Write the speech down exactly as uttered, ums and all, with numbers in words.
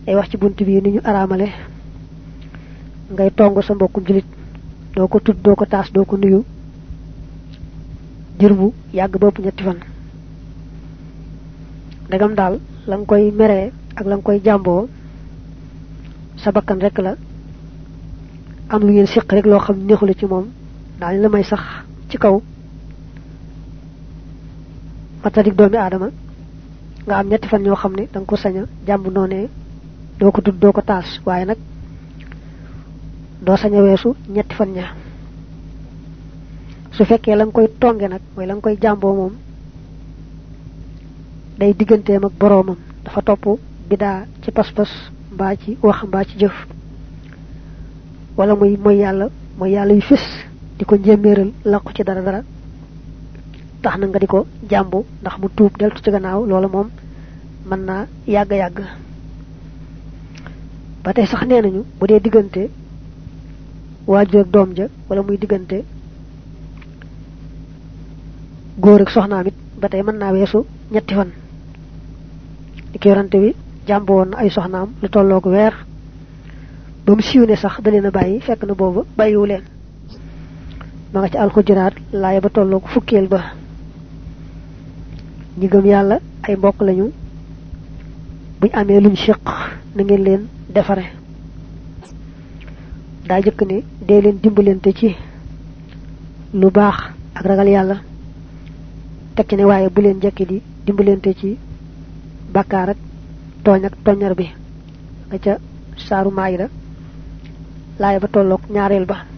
ay wax ci buntu bi ni ñu aramale ngay tongu sa mbokkum julit doo ko tudd doo ko taas doo ko nuyu jër bu yàgg bopp ñetti fan dagam daal la nga koy meree ak la nga koy jàmboo sa bakkan rek la am lu ngeen siq rek loo xam neexul ci moom daal la may sax ci kaw matadik doomi aadama nga am ñetti fan ñoo xam ne da nga ko sañ a jàmb noonee doo ko tudd doo ko taas waaye nag doo sañ a weesu ñetti fan ña su fekkee la nga koy tonge nag mooy la nga koy jàmboo moom day digganteem ak boroomam dafa topp bidaa ci pas-pas mbaa ci wax mbaa ci jëf wala muy mooy yàlla mooy yàlla yu fis di ko njéeméeral làqu ci dara dara tax na nga di ko jàmbu ndax mu tuub deltu ci gannaaw loola moom mën naa yàgg yàgg ba tey sax nee nañu bu dee diggante waajur ak doom ja wala muy diggante góor ak soxnaam it ba tey mën naa weesu ñetti fan di ko yorante bi jàmb woon na ay soxnaam lu tolloog weer ba mu siiw ne sax da leen a bàyyi fekk na booba bàyyiwu leen ma nga ci alxujuraat laaya ba tolloog fukkeel ba ñi gëm yàlla ay mbokk lañu buñ amee luñ siq na ngeen leen defare daa jëkk ne dee leen dimbalante ci lu baax ak ragal yàlla tekki ne waaye bu leen jekki di dimbalante ci bàkkaar ak tooñ ak toññar bi nga ca saaru maayida laaya ba tolloog ñaareel ba